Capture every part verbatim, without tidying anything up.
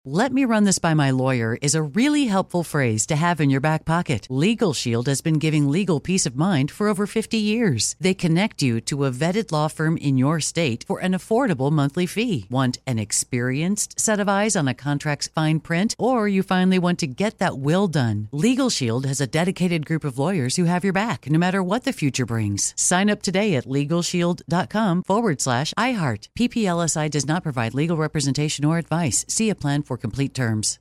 "Let me run this by my lawyer" is a really helpful phrase to have in your back pocket. Legal Shield has been giving legal peace of mind for over fifty years. They connect you to a vetted law firm in your state for an affordable monthly fee. Want an experienced set of eyes on a contract's fine print? Or you finally want to get that will done? Legal Shield has a dedicated group of lawyers who have your back, no matter what the future brings. Sign up today at LegalShield.com forward slash iHeart. P P L S I does not provide legal representation or advice. See a plan for complete terms.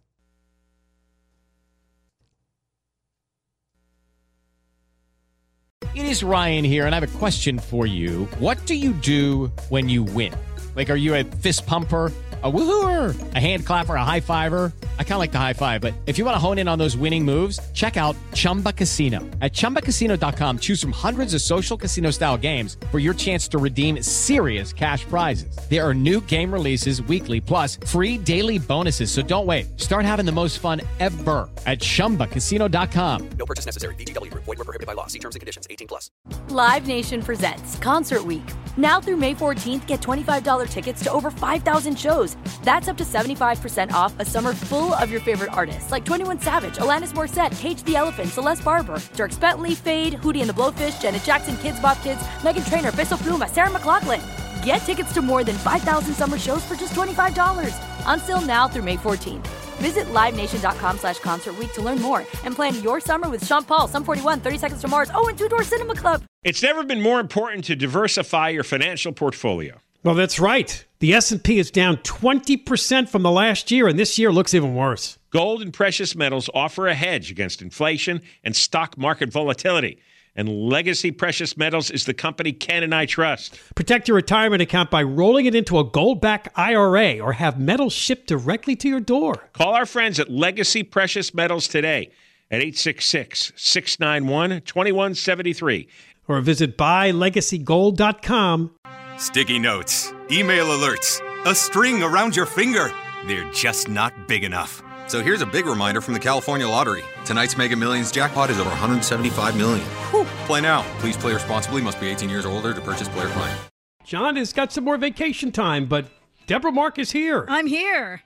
It is Ryan here, and I have a question for you. What do you do when you win? Like, are you a fist pumper, a woohooer, a hand clapper, a high fiver? I kind of like the high five, but if you want to hone in on those winning moves, check out Chumba Casino. At Chumba Casino dot com, choose from hundreds of social casino-style games for your chance to redeem serious cash prizes. There are new game releases weekly, plus free daily bonuses. So don't wait. Start having the most fun ever at Chumba Casino dot com. No purchase necessary. V G W. Void where prohibited by law. See terms and conditions. eighteen plus. Live Nation presents Concert Week. Now through May fourteenth, get twenty-five dollars tickets to over five thousand shows. That's up to seventy-five percent off a summer full of your favorite artists like twenty-one Savage, Alanis Morissette, Cage the Elephant, Celeste Barber, Dierks Bentley, Fade, Hootie and the Blowfish, Janet Jackson, Kidz Bop Kids, Meghan Trainor, Peso Pluma, Sarah McLachlan. Get tickets to more than five thousand summer shows for just twenty-five dollars. Until now through May fourteenth. Visit LiveNation.com slash Concert Week to learn more and plan your summer with Sean Paul, Sum forty-one, thirty Seconds to Mars, oh, and Two Door Cinema Club. It's never been more important to diversify your financial portfolio. Well, that's right. The S and P is down twenty percent from the last year, and this year looks even worse. Gold and precious metals offer a hedge against inflation and stock market volatility. And Legacy Precious Metals is the company Ken and I trust. Protect your retirement account by rolling it into a gold-backed I R A or have metals shipped directly to your door. Call our friends at Legacy Precious Metals today at eight six six, six nine one, two one seven three. Or visit buy legacy gold dot com. Sticky notes, email alerts, a string around your finger. They're just not big enough. So here's a big reminder from the California Lottery. Tonight's Mega Millions jackpot is over one hundred seventy-five million dollars. Whew. Play now. Please play responsibly. Must be eighteen years or older to purchase player client. John has got some more vacation time, but Deborah Mark is here. I'm here.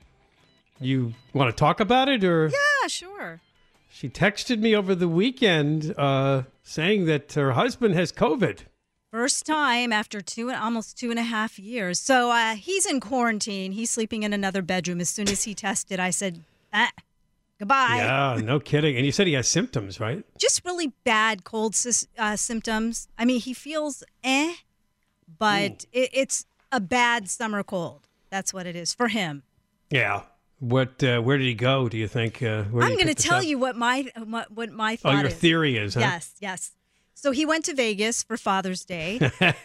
You want to talk about it, or? Yeah, sure. She texted me over the weekend uh, saying that her husband has COVID. First time after two, almost two and a half years. So uh, he's in quarantine. He's sleeping in another bedroom. As soon as he tested, I said, ah, goodbye. Yeah, no kidding. And you said he has symptoms, right? Just really bad cold uh, symptoms. I mean, he feels eh, but it, it's a bad summer cold. That's what it is for him. Yeah. What? Uh, where did he go, do you think? Uh, where I'm going to tell up? you what my what, what my thought is. Oh, your is. theory is, huh? Yes, yes. So he went to Vegas for Father's Day.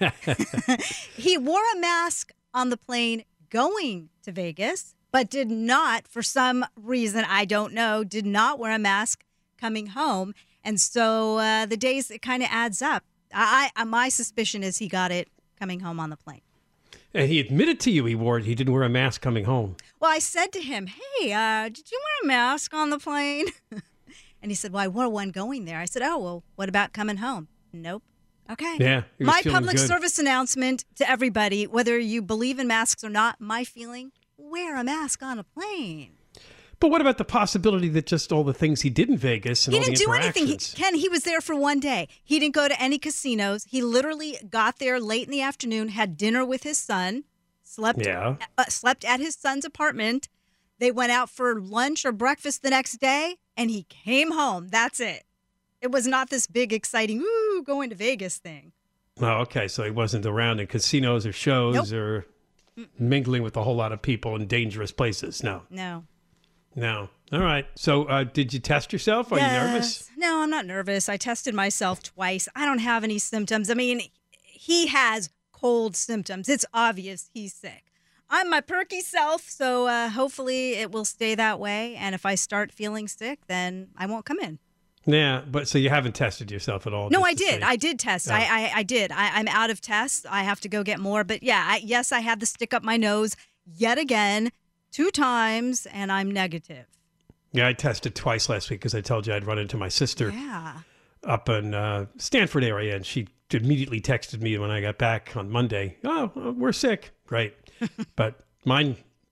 He wore a mask on the plane going to Vegas, but did not, for some reason, I don't know, did not wear a mask coming home. And so uh, the days, it kind of adds up. I, I My suspicion is he got it coming home on the plane. And he admitted to you he wore it. He didn't wear a mask coming home. Well, I said to him, hey, uh, did you wear a mask on the plane? And he said, well, I wore one going there. I said, oh, well, what about coming home? Nope. Okay. Yeah. My public good. service announcement to everybody, whether you believe in masks or not, my feeling, wear a mask on a plane. But what about the possibility that just all the things he did in Vegas and he all didn't the do anything. He, interactions- Ken, he was there for one day. He didn't go to any casinos. He literally got there late in the afternoon, had dinner with his son, slept, yeah. uh, slept at his son's apartment. They went out for lunch or breakfast the next day, and he came home. That's it. It was not this big, exciting, ooh, going to Vegas thing. Oh, okay. So he wasn't around in casinos or shows nope. or mingling with a whole lot of people in dangerous places. No. No. No. All right. So uh, did you test yourself? Are yes. you nervous? No, I'm not nervous. I tested myself twice. I don't have any symptoms. I mean, he has cold symptoms. It's obvious he's sick. I'm my perky self, so uh, hopefully it will stay that way. And if I start feeling sick, then I won't come in. Yeah, but so you haven't tested yourself at all? No, I did. I did test. Oh. I, I I did. I, I'm out of tests. I have to go get more. But yeah, I, yes, I had to stick up my nose yet again, two times, and I'm negative. Yeah, I tested twice last week because I told you I'd run into my sister yeah. up in uh, Stanford area, and she immediately texted me when I got back on Monday. Oh, we're sick. Great. But mine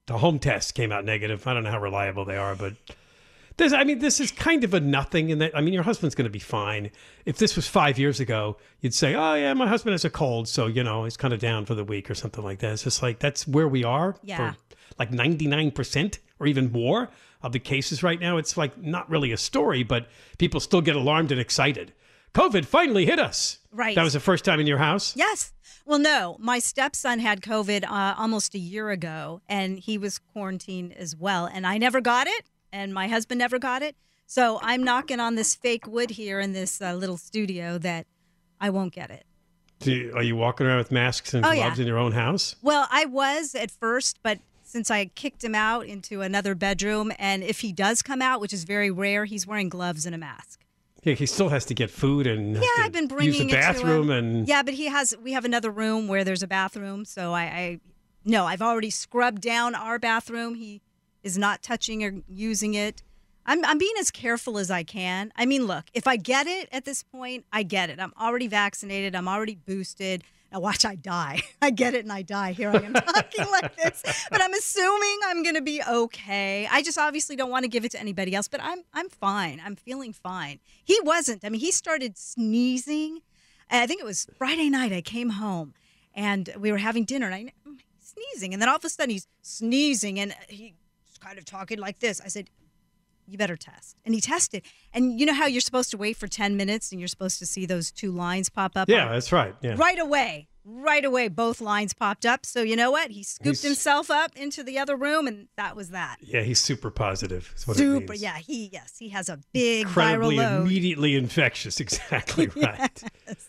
the home test came out negative. I don't know how reliable they are, but this, I mean, this is kind of a nothing. In that, I mean, your husband's going to be fine. If this was five years ago, you'd say, oh, yeah, my husband has a cold, so, you know, he's kind of down for the week or something like that. It's just like, that's where we are Yeah. for like ninety-nine percent or even more of the cases right now. It's like not really a story, but people still get alarmed and excited. COVID finally hit us. Right. That was the first time in your house? Yes. Well, no, my stepson had COVID uh, almost a year ago, and he was quarantined as well. And I never got it, and my husband never got it. So I'm knocking on this fake wood here in this uh, little studio that I won't get it. Do you, are you walking around with masks and Oh, gloves yeah. in your own house? Well, I was at first, but since I kicked him out into another bedroom, and if he does come out, which is very rare, he's wearing gloves and a mask. Yeah, he still has to get food and has Yeah, to I've been bringing use the it to bathroom him. and Yeah, but he has. We have another room where there's a bathroom, so I, I no, I've already scrubbed down our bathroom. He is not touching or using it. I'm I'm being as careful as I can. I mean, look, if I get it at this point, I get it. I'm already vaccinated. I'm already boosted. Now watch, I die. I get it and I die. Here I am talking like this, but I'm assuming I'm going to be okay. I just obviously don't want to give it to anybody else, but I'm I'm fine. I'm feeling fine. He wasn't. I mean, he started sneezing. I think it was Friday night. I came home and we were having dinner and I he's sneezing, and then all of a sudden he's sneezing and he's kind of talking like this. I said, you better test. And he tested. And you know how you're supposed to wait for ten minutes and you're supposed to see those two lines pop up? yeah, that's right. Yeah. Right away. Right away, both lines popped up. So you know what? He scooped He's- himself up into the other room, and that was that. Yeah, he's super positive. Is what it Super. means. Yeah, he, yes, he has a big Incredibly viral load. immediately infectious. Exactly right.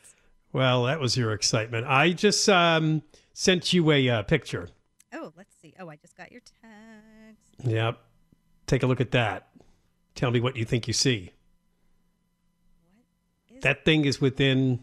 Well, that was your excitement. I just um, sent you a uh, picture. Oh, let's see. Oh, I just got your text. Yep. Take a look at that. Tell me what you think you see. That thing is within,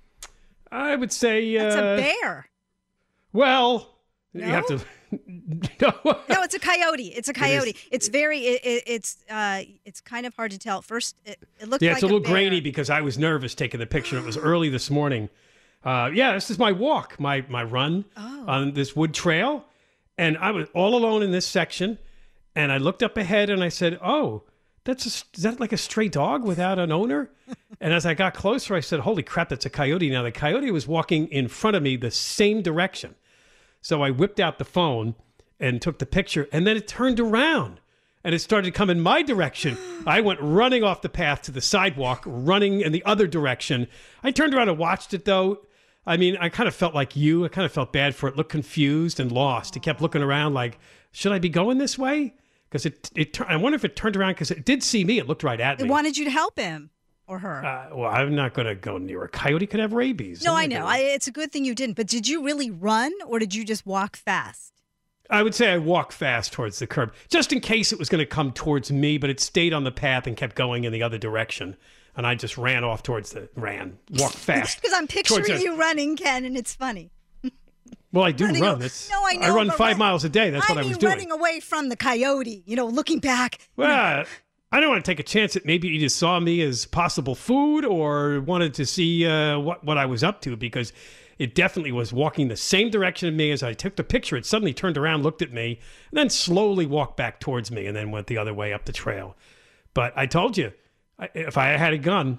I would say... That's uh, a bear. Well, No? you have to... no. No, it's a coyote. It's a coyote. It's very. It, it, it's. Uh. It's kind of hard to tell. At first, it, it looked Yeah, like it's a little bear. grainy because I was nervous taking the picture. It was early this morning. Uh, yeah, this is my walk, my my run Oh. on this wood trail. And I was all alone in this section. And I looked up ahead and I said, oh, that's a, is that like a stray dog without an owner? And as I got closer, I said, holy crap, that's a coyote. Now, the coyote was walking in front of me the same direction. So I whipped out the phone and took the picture, and then it turned around and it started to come in my direction. I went running off the path to the sidewalk, running in the other direction. I turned around and watched it, though. I mean, I kind of felt like you. I kind of felt bad for it. Looked confused and lost. It kept looking around like, should I be going this way? Because it, it, tur- I wonder if it turned around because it did see me. It looked right at It me. wanted you to help him or her. Uh, well, I'm not going to go near a coyote. Could have rabies. no, I'm I not know. gonna- I, it's a good thing you didn't. But did you really run or did you just walk fast? I would say I walked fast towards the curb, just in case it was going to come towards me, but it stayed on the path and kept going in the other direction. And I just ran off towards the, ran, walked fast. Because I'm towards picturing the- you running, Ken, and it's funny. Well, I do Running run. a- That's, no, I know. run but five run- miles a day. That's I what I mean, was doing. running away from the coyote, you know, looking back. Well, I don't want to take a chance that maybe you just saw me as possible food or wanted to see uh, what, what I was up to, because it definitely was walking the same direction of me. As I took the picture, it suddenly turned around, looked at me, and then slowly walked back towards me and then went the other way up the trail. But I told you, I, if I had a gun,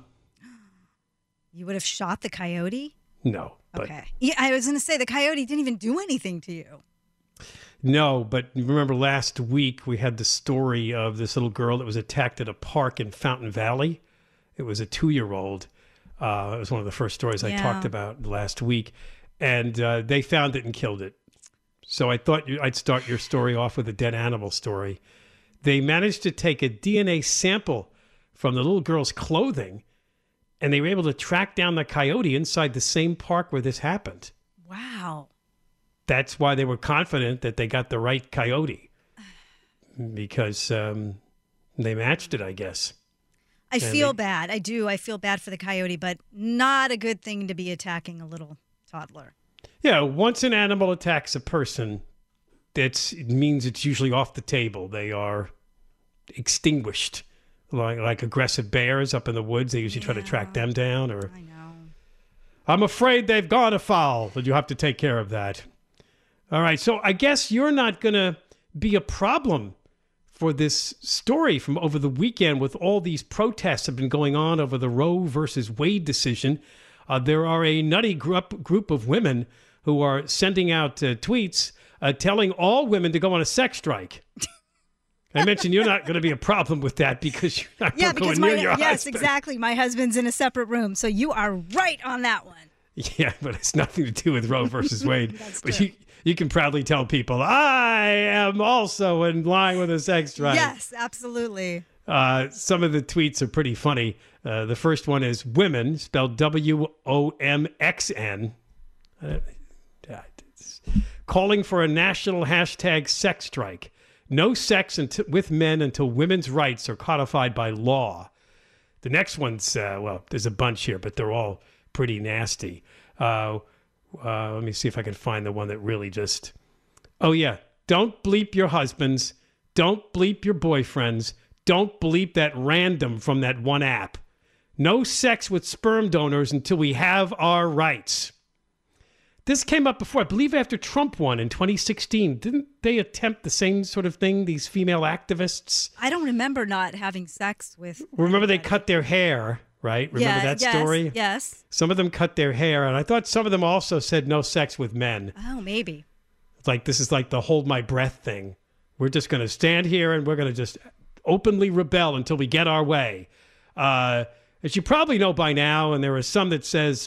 You would have shot the coyote? no. But Okay. Yeah, I was going to say the coyote didn't even do anything to you. No, but you remember last week we had the story of this little girl that was attacked at a park in Fountain Valley. It was a two-year-old. Uh, it was one of the first stories I Yeah. talked about last week. And uh, they found it and killed it. So I thought you, I'd start your story off with a dead animal story. They managed to take a D N A sample from the little girl's clothing, and they were able to track down the coyote inside the same park where this happened. Wow. That's why they were confident that they got the right coyote, because um, they matched it, I guess. I And feel they- bad. I do. I feel bad for the coyote, but not a good thing to be attacking a little toddler. Yeah, once an animal attacks a person, that's, it means it's usually off the table. They are extinguished. Like, like aggressive bears up in the woods, they usually try to track them down. Or I know. I'm afraid they've gone afoul, but you have to take care of that. All right, so I guess you're not going to be a problem for this story from over the weekend with all these protests have been going on over the Roe versus Wade decision. Uh, there are a nutty group, group of women who are sending out uh, tweets uh, telling all women to go on a sex strike. I mentioned you're not going to be a problem with that because you're not yeah, going because near my, your yes, husband. exactly. My husband's in a separate room, so you are right on that one. Yeah, but it's nothing to do with Roe versus Wade. That's but true. you you can proudly tell people, I am also in line with a sex strike. Yes, absolutely. Uh, some of the tweets are pretty funny. Uh, the first one is women, spelled W O M X N, uh, calling for a national hashtag sex strike. No sex until, with men until women's rights are codified by law. The next one's, uh, well, there's a bunch here, but they're all pretty nasty. Uh, uh, let me see if I can find the one that really just... Oh, yeah. Don't bleep your husbands. Don't bleep your boyfriends. Don't bleep that random from that one app. No sex with sperm donors until we have our rights. This came up before, I believe after Trump won in twenty sixteen. Didn't they attempt the same sort of thing, these female activists? I don't remember not having sex with... Remember they anybody. cut their hair, right? Remember yeah, that yes, story? Yes. Some of them cut their hair, and I thought some of them also said no sex with men. Oh, maybe. It's like, this is like the hold my breath thing. We're just going to stand here and we're going to just openly rebel until we get our way. Uh, as you probably know by now, and there are some that says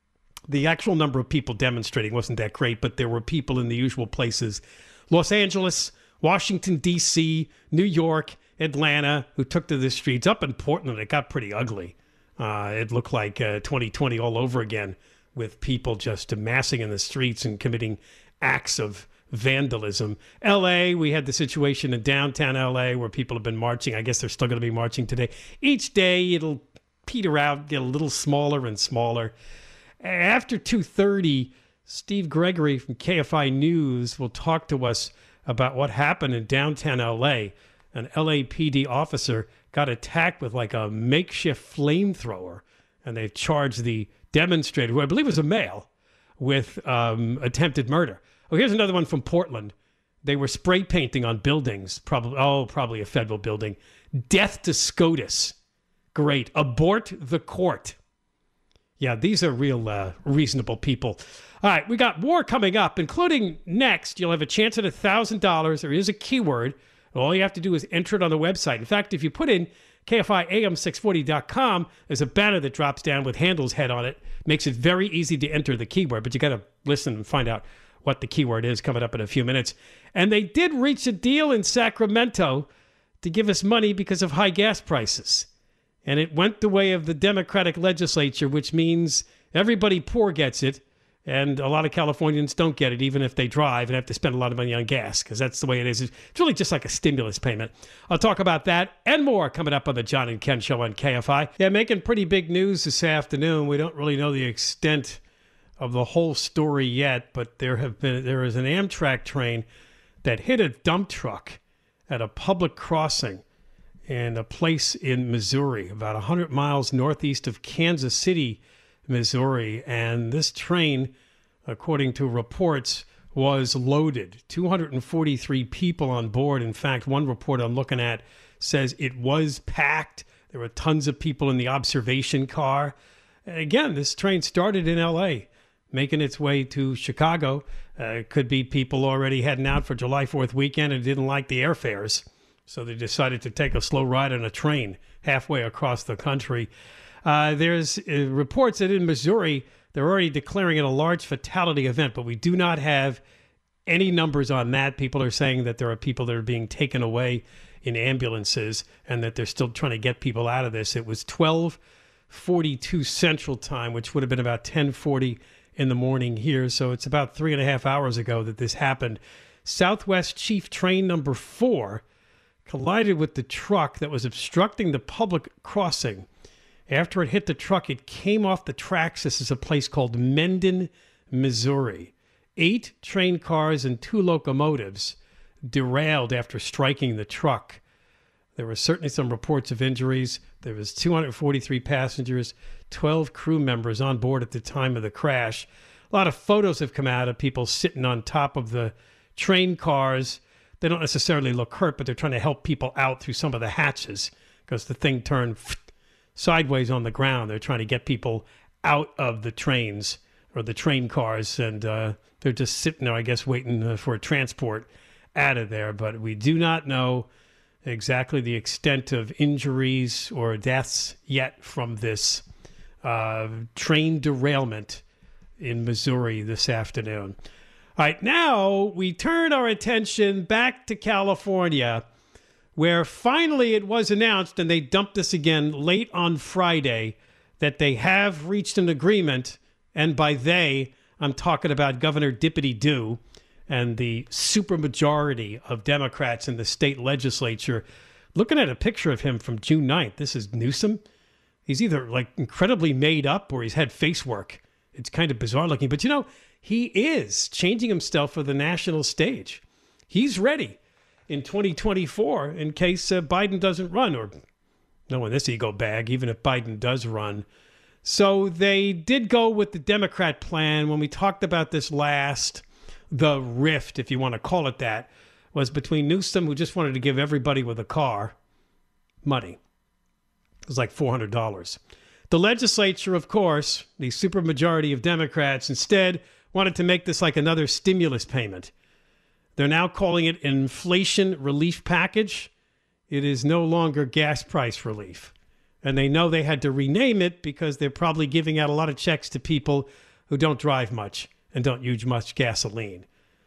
the actual number of people demonstrating wasn't that great, but there were people in the usual places. Los Angeles, Washington, D C, New York, Atlanta, who took to the streets. Up in Portland, it got pretty ugly. Uh, it looked like uh, twenty twenty all over again, with people just amassing in the streets and committing acts of vandalism. L A, we had the situation in downtown L A where people have been marching. I guess they're still going to be marching today. Each day it'll peter out, get a little smaller and smaller. After two thirty, Steve Gregory from K F I News will talk to us about what happened in downtown L A. An L A P D officer got attacked with like a makeshift flamethrower, and they've charged the demonstrator, who I believe was a male, with um, attempted murder. Oh, here's another one from Portland. They were spray painting on buildings, probably oh, probably a federal building. Death to SCOTUS. Great. Abort the court. Yeah, these are real uh, reasonable people. All right, we got more coming up, including next. You'll have a chance at one thousand dollars. There is a keyword. All you have to do is enter it on the website. In fact, if you put in K F I A M six forty dot com, there's a banner that drops down with Handel's head on it. Makes it very easy to enter the keyword, but you got to listen and find out what the keyword is coming up in a few minutes. And they did reach a deal in Sacramento to give us money because of high gas prices. And it went the way of the Democratic legislature, which means everybody poor gets it, and a lot of Californians don't get it, even if they drive and have to spend a lot of money on gas, because that's the way it is. It's really just like a stimulus payment. I'll talk about that and more coming up on the John and Ken Show on K F I. Yeah, making pretty big news this afternoon. We don't really know the extent of the whole story yet, but there have been there is an Amtrak train that hit a dump truck at a public crossing in a place in Missouri, about one hundred miles northeast of Kansas City, Missouri. And this train, according to reports, was loaded. two hundred forty-three people on board. In fact, one report I'm looking at says it was packed. There were tons of people in the observation car. And again, this train started in L A, making its way to Chicago. Uh, it could be people already heading out for July fourth weekend and didn't like the airfares, so they decided to take a slow ride on a train halfway across the country. Uh, there's uh, reports that in Missouri, they're already declaring it a large fatality event, but we do not have any numbers on that. People are saying that there are people that are being taken away in ambulances and that they're still trying to get people out of this. It was twelve forty-two Central Time, which would have been about ten forty in the morning here. So it's about three and a half hours ago that this happened. Southwest Chief Train number four collided with the truck that was obstructing the public crossing. After it hit the truck, it came off the tracks. This is a place called Mendon, Missouri. Eight train cars and two locomotives derailed after striking the truck. There were certainly some reports of injuries. There was two hundred forty-three passengers, twelve crew members on board at the time of the crash. A lot of photos have come out of people sitting on top of the train cars. they don't necessarily look hurt, but they're trying to help people out through some of the hatches because the thing turned sideways on the ground. They're trying to get people out of the trains or the train cars, and uh, they're just sitting there, I guess, waiting uh, for a transport out of there. But we do not know exactly the extent of injuries or deaths yet from this uh, train derailment in Missouri this afternoon. All right, now we turn our attention back to California, where finally it was announced, and they dumped this again late on Friday, that they have reached an agreement, and by they, I'm talking about Governor Dippity-Doo and the supermajority of Democrats in the state legislature. Looking at a picture of him from June ninth, this is Newsom. He's either like incredibly made up or he's had face work. It's kind of bizarre looking, but you know, he is changing himself for the national stage. He's ready in twenty twenty-four in case uh, Biden doesn't run, or no in this ego bag, even if Biden does run. So they did go with the Democrat plan. When we talked about this last, the rift, if you want to call it that, was between Newsom, who just wanted to give everybody with a car money. It was like four hundred dollars. The legislature, of course, the supermajority of Democrats, instead wanted to make this like another stimulus payment. They're now calling it an inflation relief package. It is no longer gas price relief. And they know they had to rename it because they're probably giving out a lot of checks to people who don't drive much and don't use much gasoline.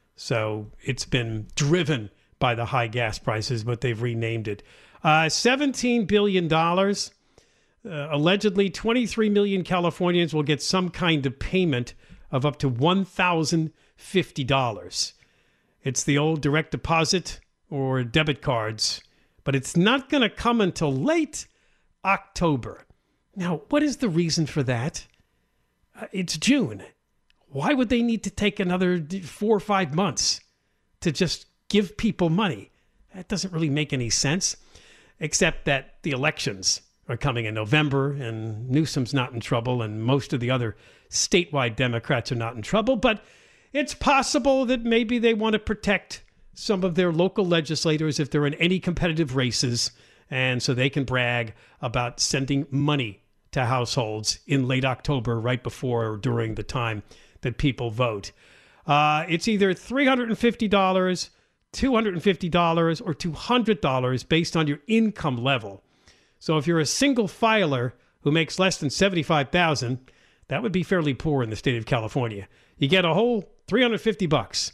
So it's been driven by the high gas prices, but they've renamed it. Uh, seventeen billion dollars. Uh, allegedly, twenty-three million Californians will get some kind of payment of up to one thousand fifty dollars. It's the old direct deposit or debit cards, but it's not going to come until late October. Now, what is the reason for that? Uh, it's June. Why would they need to take another four or five months to just give people money? That doesn't really make any sense, except that the elections are coming in November, and Newsom's not in trouble, and most of the other statewide Democrats are not in trouble. But it's possible that maybe they want to protect some of their local legislators if they're in any competitive races, and so they can brag about sending money to households in late October, right before or during the time that people vote. Uh, it's either three hundred fifty dollars, two hundred fifty dollars, or two hundred dollars based on your income level. So if you're a single filer who makes less than seventy-five thousand dollars, that would be fairly poor in the state of California. You get a whole three hundred fifty bucks.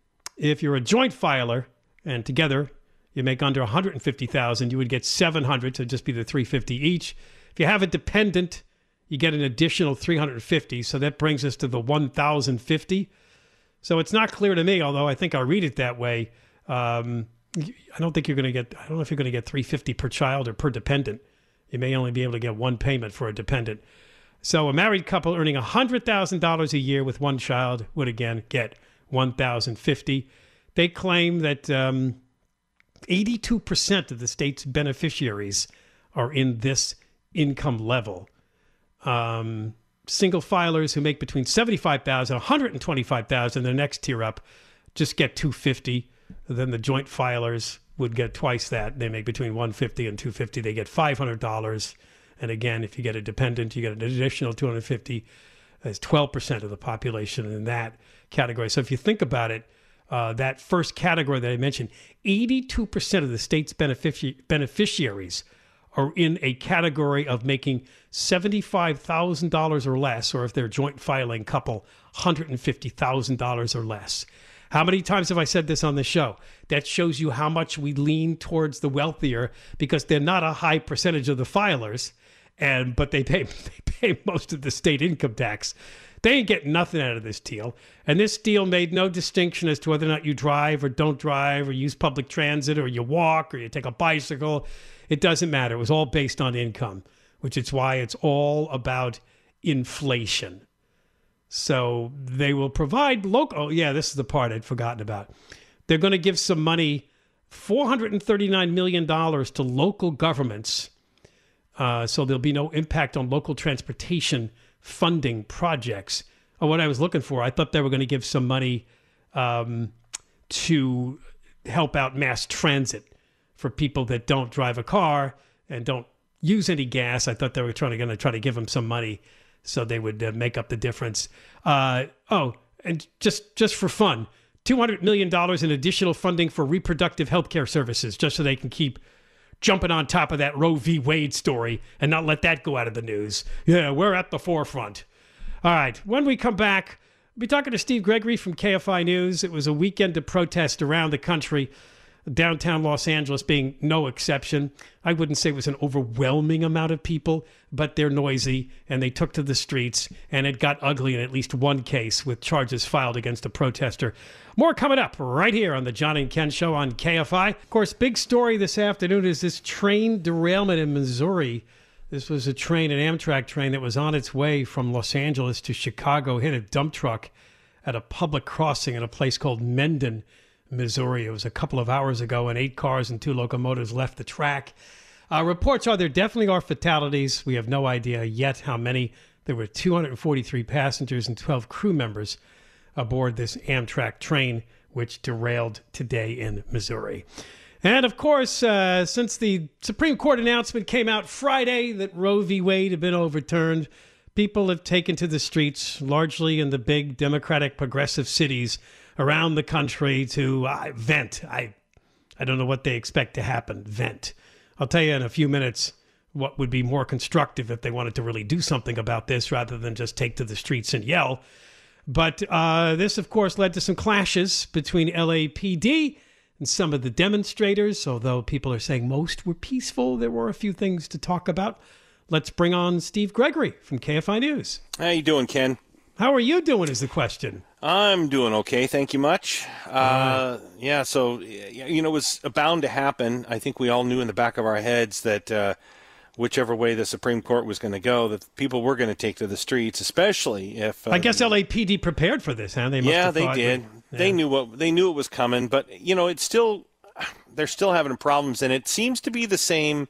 If you're a joint filer and together you make under one hundred fifty thousand dollars, you would get seven hundred dollars, so just be the three hundred fifty dollars each. If you have a dependent, you get an additional three hundred fifty dollars, so that brings us to the one thousand fifty dollars. So it's not clear to me, although I think I'll read it that way. Um, I don't think you're going to get, I don't know if you're going to get three hundred fifty dollars per child or per dependent. You may only be able to get one payment for a dependent. So a married couple earning one hundred thousand dollars a year with one child would again get one thousand fifty dollars. They claim that um, eighty-two percent of the state's beneficiaries are in this income level. Um, single filers who make between seventy-five thousand dollars, one hundred twenty-five thousand dollars, the next tier up, just get two hundred fifty dollars. Then the joint filers would get twice that. They make between one hundred fifty dollars and two hundred fifty dollars. They get five hundred dollars. And again, if you get a dependent, you get an additional two hundred fifty dollars. That's twelve percent of the population in that category. So if you think about it, uh, that first category that I mentioned, eighty-two percent of the state's benefici- beneficiaries are in a category of making seventy-five thousand dollars or less, or if they're a joint filing couple, one hundred fifty thousand dollars or less. How many times have I said this on the show? That shows you how much we lean towards the wealthier because they're not a high percentage of the filers, and but they pay they pay most of the state income tax. They ain't getting nothing out of this deal. And this deal made no distinction as to whether or not you drive or don't drive or use public transit or you walk or you take a bicycle. It doesn't matter. It was all based on income, which is why it's all about inflation. So they will provide local. Oh, yeah, this is the part I'd forgotten about. They're going to give some money, four hundred thirty-nine million dollars to local governments. Uh, so there'll be no impact on local transportation funding projects. Oh, what I was looking for, I thought they were going to give some money um, to help out mass transit for people that don't drive a car and don't use any gas. I thought they were trying to, going to try to give them some money so they would uh, make up the difference. Uh, oh, and just just for fun, two hundred million dollars in additional funding for reproductive health care services, just so they can keep jumping on top of that Roe v. Wade story and not let that go out of the news. Yeah, we're at the forefront. All right, when we come back, we'll be talking to Steve Gregory from K F I News. It was a weekend of protest around the country, downtown Los Angeles being no exception. I wouldn't say it was an overwhelming amount of people, but they're noisy, and they took to the streets, and it got ugly in at least one case with charges filed against a protester. More coming up right here on the John and Ken Show on K F I. Of course, big story this afternoon is this train derailment in Missouri. This was a train, an Amtrak train that was on its way from Los Angeles to Chicago, hit a dump truck at a public crossing in a place called Mendon, Missouri. It was a couple of hours ago, and eight cars and two locomotives left the track. Uh, reports are there definitely are fatalities. We have no idea yet how many. There were two hundred forty-three passengers and twelve crew members aboard this Amtrak train, which derailed today in Missouri. And of course, uh, since the Supreme Court announcement came out Friday that Roe v. Wade had been overturned, people have taken to the streets, largely in the big Democratic progressive cities around the country, to uh, vent. I I don't know what they expect to happen. Vent. I'll tell you in a few minutes what would be more constructive if they wanted to really do something about this rather than just take to the streets and yell. But uh, this, of course, led to some clashes between L A P D and some of the demonstrators. Although people are saying most were peaceful, there were a few things to talk about. Let's bring on Steve Gregory from K F I News. How you doing, Ken? How are you doing is the question. I'm doing okay, thank you much. Uh, yeah, so, you know, it was bound to happen. I think we all knew in the back of our heads that uh, whichever way the Supreme Court was going to go, that people were going to take to the streets, especially if... Uh, I guess L A P D prepared for this, huh? They must yeah, have they thought, did. Yeah. They knew what they knew it was coming, but, you know, it's still... They're still having problems, and it seems to be the same...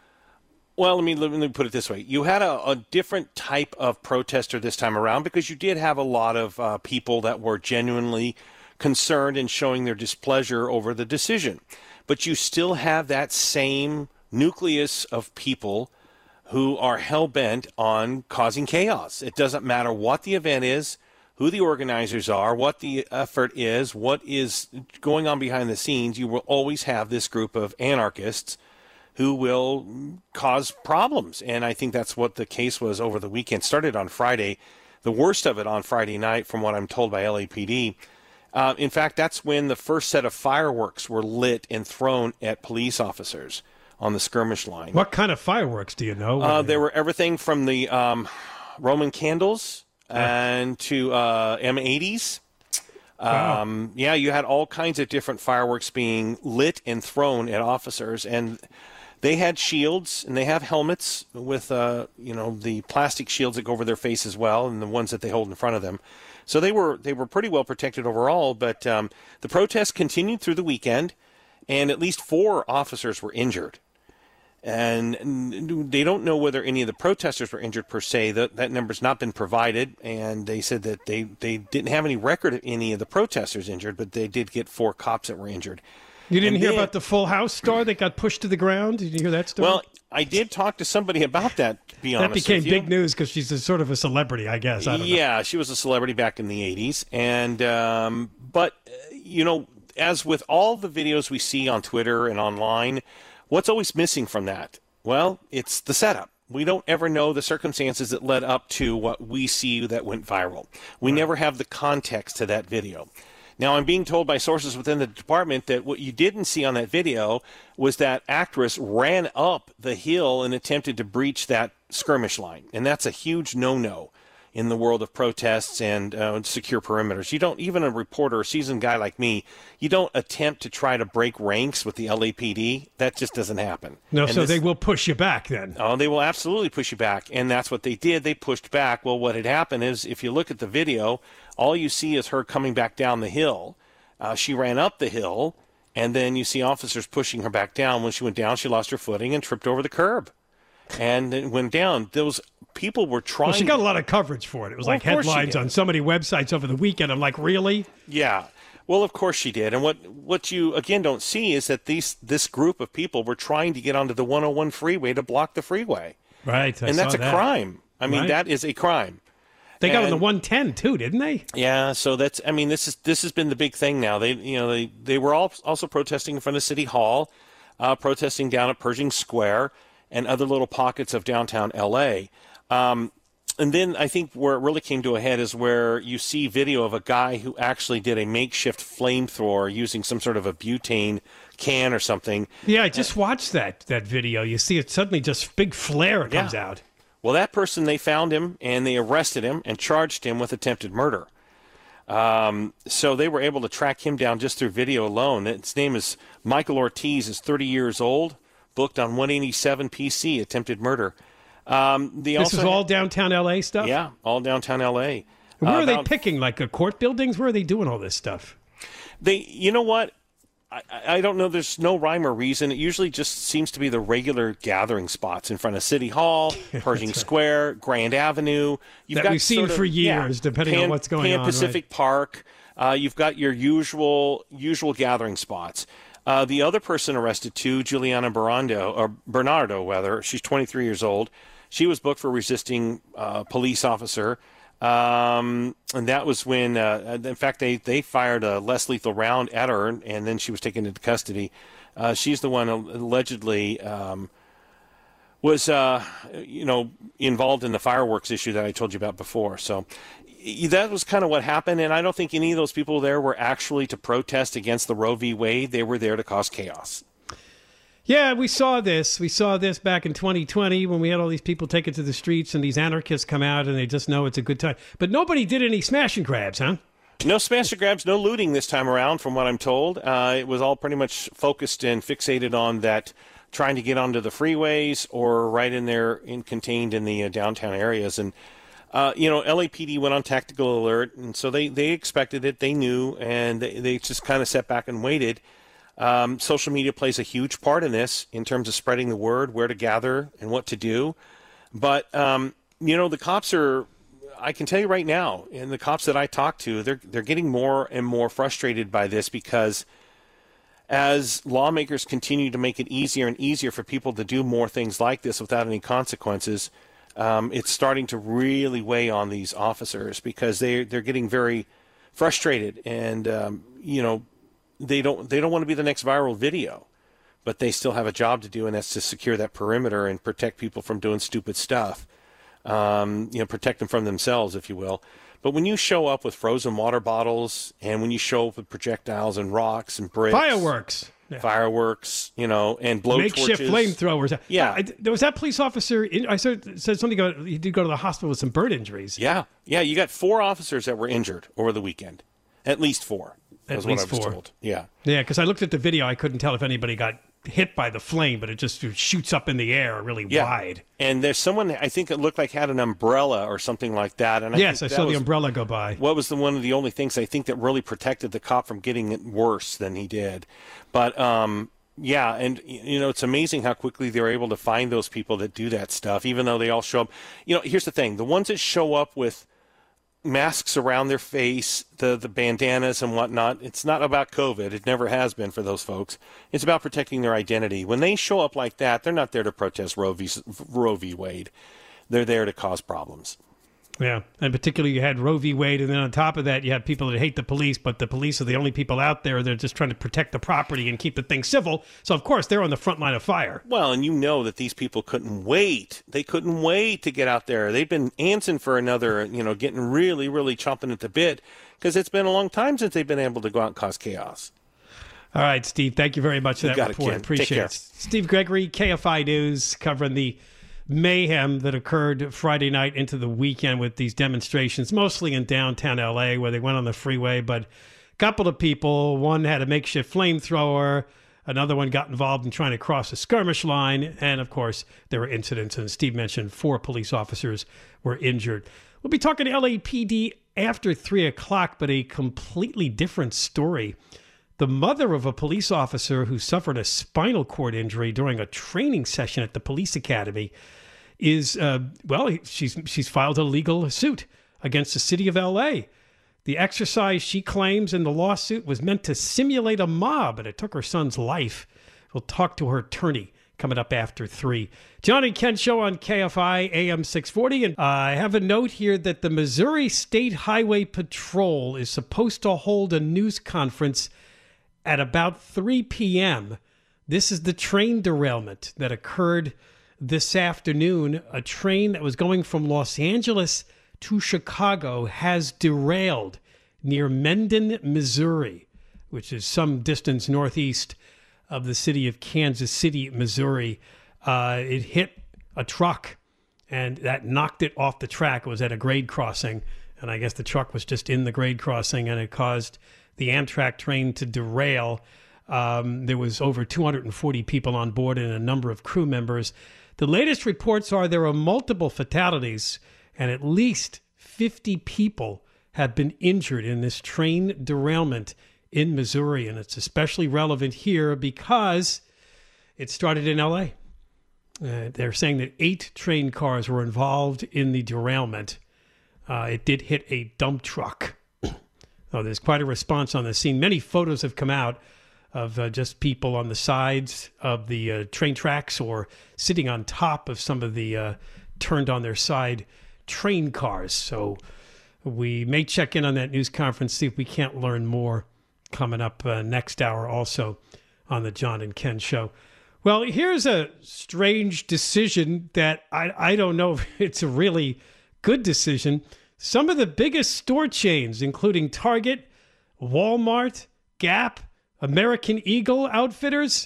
Well, let me, let me put it this way. You had a, a different type of protester this time around because you did have a lot of uh, people that were genuinely concerned and showing their displeasure over the decision. But you still have that same nucleus of people who are hell-bent on causing chaos. It doesn't matter what the event is, who the organizers are, what the effort is, what is going on behind the scenes. You will always have this group of anarchists who will cause problems. And I think that's what the case was over the weekend. Started on Friday, the worst of it on Friday night, from what I'm told by L A P D. Uh, in fact, that's when the first set of fireworks were lit and thrown at police officers on the skirmish line. What kind of fireworks do you know? Uh, there were everything from the um, Roman candles and to uh, M eighties. Wow. Um, yeah, you had all kinds of different fireworks being lit and thrown at officers, and they had shields and they have helmets with, uh, you know, the plastic shields that go over their face as well, and the ones that they hold in front of them. So they were they were pretty well protected overall. But um, the protests continued through the weekend, and at least four officers were injured. And they don't know whether any of the protesters were injured per se. That that number's not been provided, and they said that they, they didn't have any record of any of the protesters injured, but they did get four cops that were injured. You didn't and hear then, about the Full House star that got pushed to the ground? Did you hear that story? Well, I did talk to somebody about that, to be honest That became with you. big news because she's a, sort of a celebrity, I guess. I don't yeah, know. she was a celebrity back in the eighties. And um, but, uh, you know, as with all the videos we see on Twitter and online, what's always missing from that? Well, it's the setup. We don't ever know the circumstances that led up to what we see that went viral. We right. never have the context to that video. Now, I'm being told by sources within the department that what you didn't see on that video was that actress ran up the hill and attempted to breach that skirmish line. And that's a huge no-no in the world of protests and uh, secure perimeters. You don't, even a reporter, a seasoned guy like me, you don't attempt to try to break ranks with the L A P D. That just doesn't happen. No, and so this, they will push you back then. Oh, they will absolutely push you back. And that's what they did. They pushed back. Well, what had happened is, if you look at the video, all you see is her coming back down the hill. Uh, she ran up the hill, and then you see officers pushing her back down. When she went down, she lost her footing and tripped over the curb. And it went down. Those people were trying. Well, she got a lot of coverage for it. It was well, like headlines on so many websites over the weekend. I'm like, really? Yeah. Well, of course she did. And what, what you, again, don't see is that these this group of people were trying to get onto the one oh one freeway to block the freeway. Right. I and that's saw a that. crime. I mean, Right. that is a crime. They got on And- the one ten too, didn't they? Yeah, so that's, I mean, this is this has been the big thing now. They, you know, they, they were all also protesting in front of City Hall, uh, protesting down at Pershing Square and other little pockets of downtown L A. Um, and then I think where it really came to a head is where you see video of a guy who actually did a makeshift flamethrower using some sort of a butane can or something. Yeah, I just watched that that video. You see it suddenly just big flare comes Yeah. out. Well, that person, they found him and they arrested him and charged him with attempted murder. Um, so they were able to track him down just through video alone. His name is Michael Ortiz, is thirty years old, booked on one eighty-seven P C, attempted murder. Um, they This also is all downtown L A stuff? Yeah, all downtown L A. Where Uh, are they about- picking? Like uh, court buildings? Where are they doing all this stuff? They, you know what? I, I don't know. There's no rhyme or reason. It usually just seems to be the regular gathering spots in front of City Hall, Pershing Square, Grand Avenue. You've That we've seen sort of- for years, depending on Pan- what's going Pan on, Pacific Park. Uh, you've got your usual usual gathering spots. Uh, the other person arrested too, Juliana Bernardo, or Bernardo, rather. She's twenty-three years old. She was booked for resisting uh, police officer. Um, and that was when, uh, in fact, they, they fired a less lethal round at her, and then she was taken into custody. Uh, she's the one allegedly um, was, uh, you know, involved in the fireworks issue that I told you about before. So y- that was kind of what happened, and I don't think any of those people there were actually to protest against the Roe v. Wade. They were there to cause chaos. Yeah, we saw this. We saw this back in twenty twenty when we had all these people take it to the streets and these anarchists come out and they just know it's a good time. But nobody did any smash and grabs, huh? No smash and grabs, no looting this time around, from what I'm told. Uh, it was all pretty much focused and fixated on that, trying to get onto the freeways or right in there, in, contained in the uh, downtown areas. And, uh, you know, L A P D went on tactical alert, and so they, they expected it, they knew, and they, they just kind of sat back and waited. Um, social media plays a huge part in this in terms of spreading the word, where to gather and what to do. But, um, you know, the cops are, I can tell you right now, and the cops that I talk to, they're they're getting more and more frustrated by this, because as lawmakers continue to make it easier and easier for people to do more things like this without any consequences, um, it's starting to really weigh on these officers, because they they're getting very frustrated, and um, you know, they don't they don't want to be the next viral video, but they still have a job to do, and that's to secure that perimeter and protect people from doing stupid stuff. Um, you know, protect them from themselves, if you will. But when you show up with frozen water bottles, and when you show up with projectiles and rocks and bricks, Fireworks. Yeah. fireworks, you know, and blow Makeshift torches, flamethrowers. Yeah. I, there was that police officer. In, I said, said something about he did go to the hospital with some burn injuries. Yeah, yeah. You got four officers that were injured over the weekend. At least four. At was least what I was four. told. Yeah. Yeah, because I looked at the video. I couldn't tell if anybody got hit by the flame, but it just shoots up in the air really Yeah. wide. And there's someone, I think it looked like had an umbrella or something like that. And I Yes, I think that saw the was- umbrella go by. What was the one of the only things I think that really protected the cop from getting it worse than he did. But um, yeah, and you know, it's amazing how quickly they're able to find those people that do that stuff, even though they all show up. You know, here's the thing: the ones that show up with masks around their face, the the bandanas and whatnot, it's not about COVID. It never has been for those folks. It's about protecting their identity. When they show up like that, they're not there to protest Roe v. Roe v. Wade. They're there to cause problems. Yeah, and particularly you had Roe v. Wade, and then on top of that, you have people that hate the police, but the police are the only people out there. They're just trying to protect the property and keep the thing civil. So, of course, they're on the front line of fire. Well, and you know that these people couldn't wait. They couldn't wait to get out there. They've been antsing for another, you know, getting really, really chomping at the bit, because it's been a long time since they've been able to go out and cause chaos. All right, Steve, thank you very much for You that got it, report. Ken. Take Appreciate care. it. Steve Gregory, K F I News, covering the mayhem that occurred Friday night into the weekend with these demonstrations, mostly in downtown L A, where they went on the freeway. But a couple of people, one had a makeshift flamethrower, another one got involved in trying to cross a skirmish line, and of course, there were incidents, and Steve mentioned four police officers were injured. We'll be talking to L A P D after three o'clock, but a completely different story. The mother of a police officer who suffered a spinal cord injury during a training session at the police academy is, uh, well, she's she's filed a legal suit against the city of L A. The exercise, she claims in the lawsuit, was meant to simulate a mob, and it took her son's life. We'll talk to her attorney coming up after three. John and Ken Show on K F I A M six forty. And uh, I have a note here that the Missouri State Highway Patrol is supposed to hold a news conference at about three p.m. This is the train derailment that occurred this afternoon. A train that was going from Los Angeles to Chicago has derailed near Mendon, Missouri, which is some distance northeast of the city of Kansas City, Missouri. Uh, it hit a truck, and that knocked it off the track. It was at a grade crossing, and I guess the truck was just in the grade crossing, and it caused the Amtrak train to derail. Um, there was over two hundred forty people on board and a number of crew members. The latest reports are there are multiple fatalities, and at least fifty people have been injured in this train derailment in Missouri. And it's especially relevant here because it started in L A. Uh, they're saying that eight train cars were involved in the derailment. Uh, it did hit a dump truck. Oh, there's quite a response on the scene. Many photos have come out of uh, just people on the sides of the uh, train tracks or sitting on top of some of the uh, turned on their side train cars. So we may check in on that news conference, see if we can't learn more coming up uh, next hour also on the John and Ken Show. Well, here's a strange decision that I, I don't know if it's a really good decision. Some of the biggest store chains, including Target, Walmart, Gap, American Eagle Outfitters,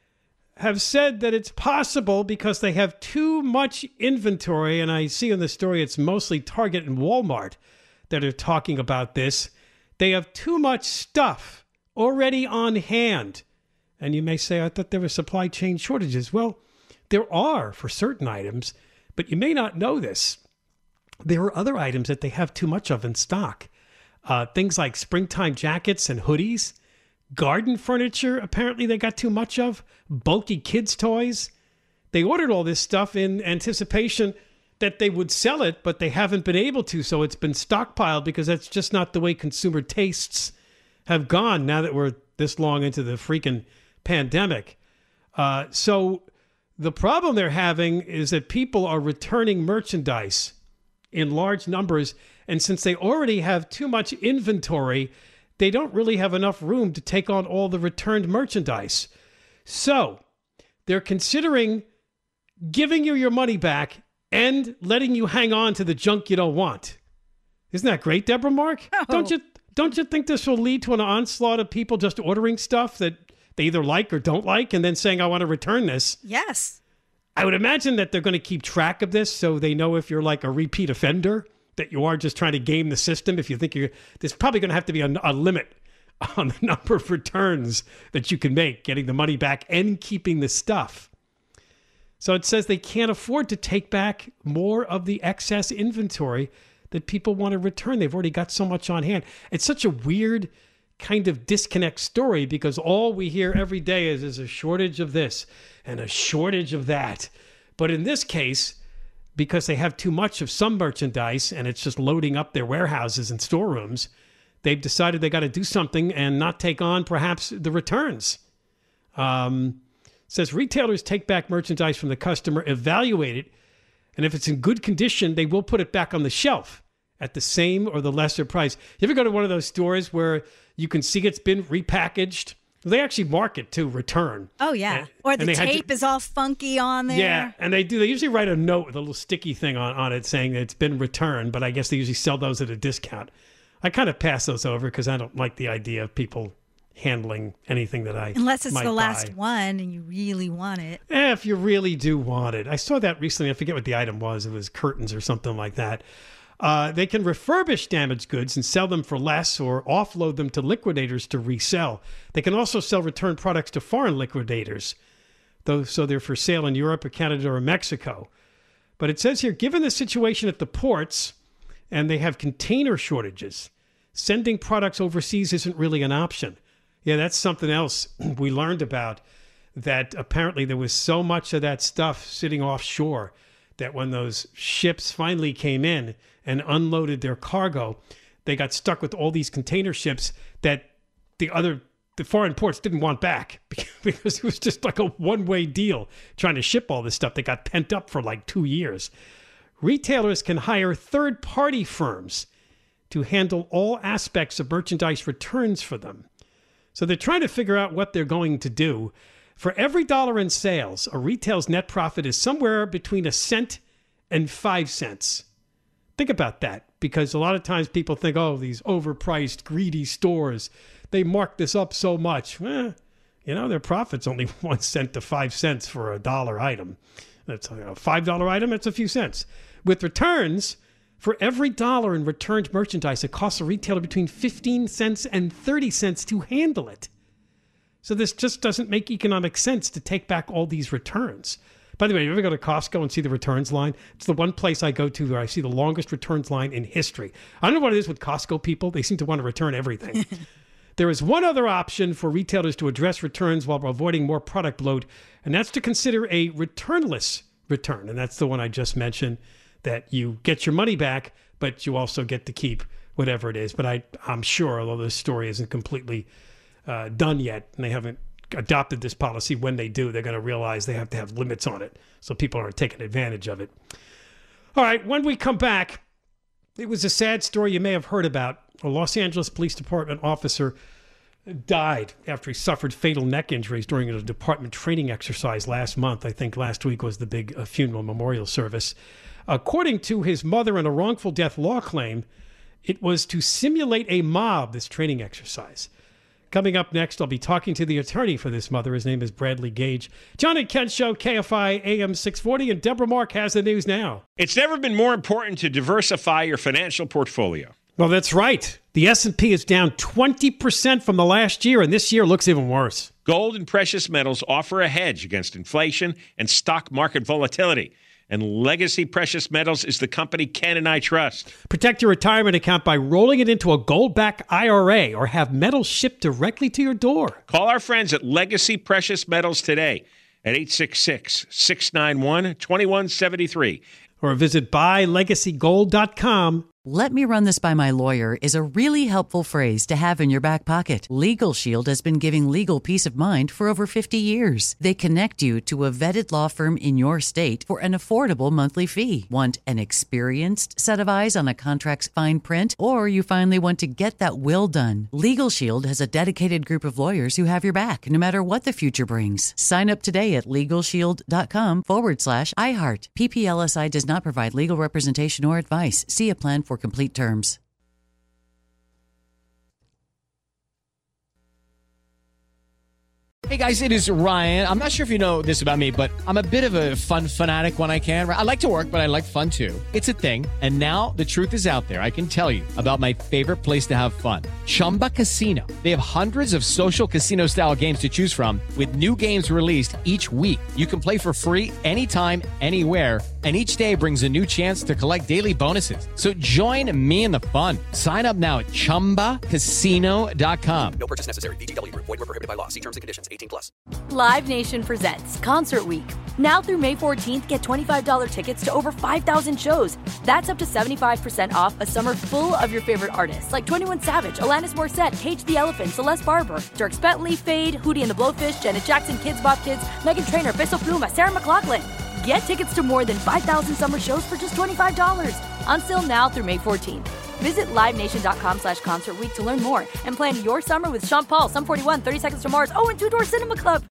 have said that it's possible because they have too much inventory, and I see in the story it's mostly Target and Walmart that are talking about this. They have too much stuff already on hand. And you may say, I thought there were supply chain shortages. Well, there are for certain items, but you may not know this. There are other items that they have too much of in stock. Uh, things like springtime jackets and hoodies. Garden furniture, apparently they got too much of. Bulky kids' toys. They ordered all this stuff in anticipation that they would sell it, but they haven't been able to, so it's been stockpiled because that's just not the way consumer tastes have gone now that we're this long into the freaking pandemic. Uh, so the problem they're having is that people are returning merchandise in large numbers, and since they already have too much inventory, they don't really have enough room to take on all the returned merchandise. So they're considering giving you your money back and letting you hang on to the junk you don't want. Isn't that great, Deborah Mark? Oh. Don't you don't you think this will lead to an onslaught of people just ordering stuff that they either like or don't like and then saying, I want to return this? Yes. I would imagine that they're going to keep track of this so they know if you're like a repeat offender, that you are just trying to game the system. If you think you're, there's probably going to have to be a, a limit on the number of returns that you can make, getting the money back and keeping the stuff. So it says they can't afford to take back more of the excess inventory that people want to return. They've already got so much on hand. It's such a weird kind of disconnect story because all we hear every day is there's a shortage of this and a shortage of that. But in this case, because they have too much of some merchandise and it's just loading up their warehouses and storerooms, they've decided they got to do something and not take on perhaps the returns. Um, it says retailers take back merchandise from the customer, evaluate it, and if it's in good condition, they will put it back on the shelf at the same or the lesser price. You ever go to one of those stores where you can see it's been repackaged? They actually mark it to return. Oh, yeah. And, or the tape to, is all funky on there. Yeah, and they do. They usually write a note with a little sticky thing on, on it saying that it's been returned, but I guess they usually sell those at a discount. I kind of pass those over because I don't like the idea of people handling anything that I Unless it's might the last buy. one and you really want it. Eh, if you really do want it. I saw that recently. I forget what the item was. It was curtains or something like that. Uh, they can refurbish damaged goods and sell them for less or offload them to liquidators to resell. They can also sell returned products to foreign liquidators, though, so they're for sale in Europe or Canada or Mexico. But it says here, given the situation at the ports and they have container shortages, sending products overseas isn't really an option. Yeah, that's something else we learned about, that apparently there was so much of that stuff sitting offshore that when those ships finally came in and unloaded their cargo, they got stuck with all these container ships that the other the foreign ports didn't want back because it was just like a one-way deal trying to ship all this stuff. They got pent up for like two years. Retailers can hire third-party firms to handle all aspects of merchandise returns for them. So they're trying to figure out what they're going to do. For every dollar in sales, a retail's net profit is somewhere between a cent and five cents. Think about that, because a lot of times people think, oh, these overpriced, greedy stores, they mark this up so much. Well, you know, their profit's only one cent to five cents for a dollar item. That's a five dollar item, that's a few cents. With returns, for every dollar in returned merchandise, it costs a retailer between fifteen cents and thirty cents to handle it. So this just doesn't make economic sense to take back all these returns. By the way, you ever go to Costco and see the returns line? It's the one place I go to where I see the longest returns line in history. I don't know what it is with Costco people. They seem to want to return everything. There is one other option for retailers to address returns while avoiding more product bloat, and that's to consider a returnless return. And that's the one I just mentioned, that you get your money back, but you also get to keep whatever it is. But I, I'm sure, although this story isn't completely uh, done yet, and they haven't adopted this policy, when they do, they're going to realize they have to have limits on it so people aren't taking advantage of it. All right, when we come back, it was a sad story you may have heard about. A Los Angeles Police Department officer died after he suffered fatal neck injuries during a department training exercise last month. I think last week was the big uh, funeral memorial service. According to his mother in a wrongful death law claim, it was to simulate a mob, this training exercise. Coming up next, I'll be talking to the attorney for this mother. His name is Bradley Gage. John and Ken Show, K F I A M six forty, and Deborah Mark has the news now. It's never been more important to diversify your financial portfolio. Well, that's right. The S and P is down twenty percent from the last year, and this year looks even worse. Gold and precious metals offer a hedge against inflation and stock market volatility. And Legacy Precious Metals is the company Ken and I trust. Protect your retirement account by rolling it into a gold-backed I R A or have metals shipped directly to your door. Call our friends at Legacy Precious Metals today at eight six six, six nine one, two one seven three. Or visit buy legacy gold dot com. "Let me run this by my lawyer" is a really helpful phrase to have in your back pocket. Legal Shield has been giving legal peace of mind for over fifty years. They connect you to a vetted law firm in your state for an affordable monthly fee. Want an experienced set of eyes on a contract's fine print? Or you finally want to get that will done? Legal Shield has a dedicated group of lawyers who have your back, no matter what the future brings. Sign up today at LegalShield.com forward slash iHeart. P P L S I does not provide legal representation or advice. See a plan for complete terms. Hey guys, it is Ryan. I'm not sure if you know this about me, but I'm a bit of a fun fanatic when I can. I like to work, but I like fun too. It's a thing. And now the truth is out there. I can tell you about my favorite place to have fun. Chumba Casino. They have hundreds of social casino style games to choose from with new games released each week. You can play for free anytime, anywhere. And each day brings a new chance to collect daily bonuses. So join me in the fun. Sign up now at chumba casino dot com. No purchase necessary. V G W. Void where prohibited by law. See terms and conditions. eighteen plus. Live Nation presents Concert Week. Now through May fourteenth, get twenty-five dollars tickets to over five thousand shows. That's up to seventy-five percent off a summer full of your favorite artists like twenty-one Savage, Alanis Morissette, Cage the Elephant, Celeste Barber, Dierks Bentley, Fade, Hootie and the Blowfish, Janet Jackson, Kids Bop Kids, Meghan Trainor, Peso Pluma, Sarah McLachlan. Get tickets to more than five thousand summer shows for just twenty-five dollars. Until now through May fourteenth. Visit livenation.com slash concert week to learn more and plan your summer with Sean Paul, Sum forty-one, thirty Seconds to Mars, oh, and Two Door Cinema Club.